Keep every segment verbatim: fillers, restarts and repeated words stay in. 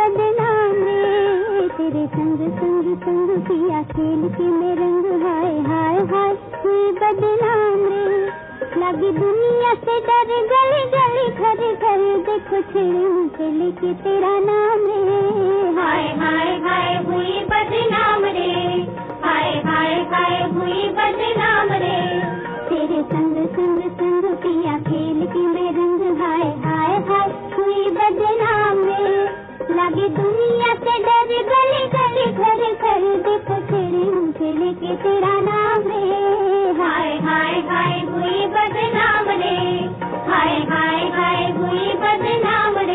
बदनाम रे, तेरे संग संग संग किया खेल के में रंग, हाय हाय हाय हुई बदनाम रे। लगी दुनिया से डर, गली गली घर घर देखो छेड़े उनसे लेके तेरा नाम रे, हाय हाय हाय हुई बदनाम रे, हाय हाय हाय हुई बदनाम रे। तेरे संग संग संग किया खेल के में रंग, हाय हाय हाय हुई बदनाम रे। लगी दुनिया से डर, गली गली घर घर देखो छेड़े उनसे लेके तेरा नाम रे, हाय हाय हाय हुई बदनाम रे, हाय हाय हाय हुई बदनाम रे।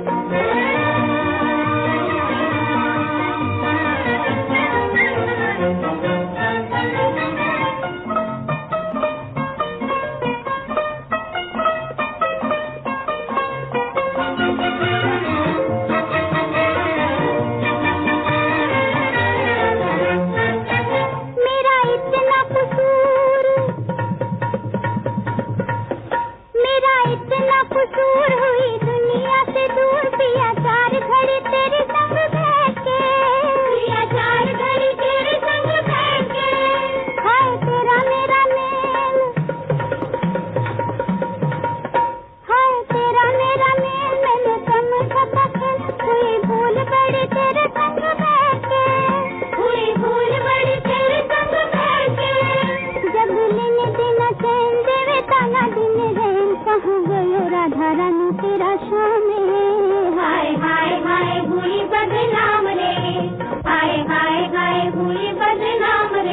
कसूर हुई दुनिया से दूर, पिया चार घड़ी तेरे संग बैठ के, पिया चार घड़ी तेरे संग बैठ के। हाय तेरा मेरा मेल, हाय तेरा मेरा मेल, मैंने समझा पसंद, हुई भूल बड़ी तेरे संग बैठ के, हुई भूल बड़ी तेरे संग बैठ के। जब लेने देना चैन देवे ताना दिन रैन, कहाँ गयो राधा रानी तेरा शाम में, हाय हाय हाय हुई बदनाम रे, हाय हाय हाय हुई बदनाम रे।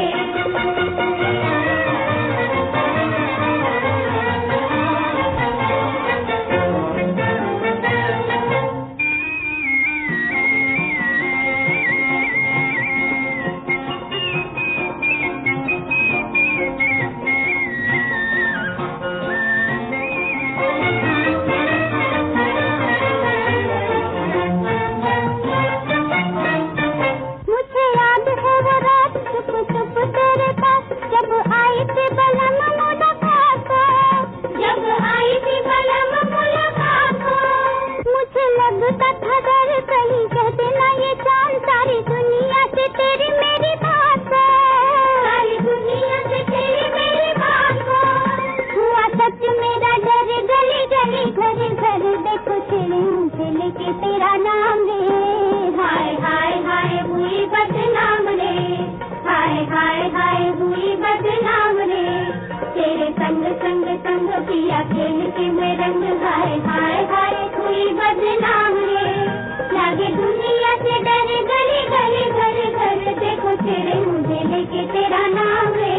लगता था डर कहीं कह देना ये चांद, सारी दुनिया से तेरी मेरी बात है, सारी दुनिया से तेरी मेरी बात है। हुआ सच मेरा डर, गली गली घर घर देखो छेड़े उनसे लेके तेरा नाम रे, हाय हाय हाय हुई बदनाम रे, हाय हाय हाय हुई बदनाम रे। तेरे संग संग संग पिया खेल के में रंग, हाय हाय हाय हुई बदनाम रे। लागे दुनिया से डर, गली गली घर घर देखो छेड़े मुझे लेके तेरा नाम रे।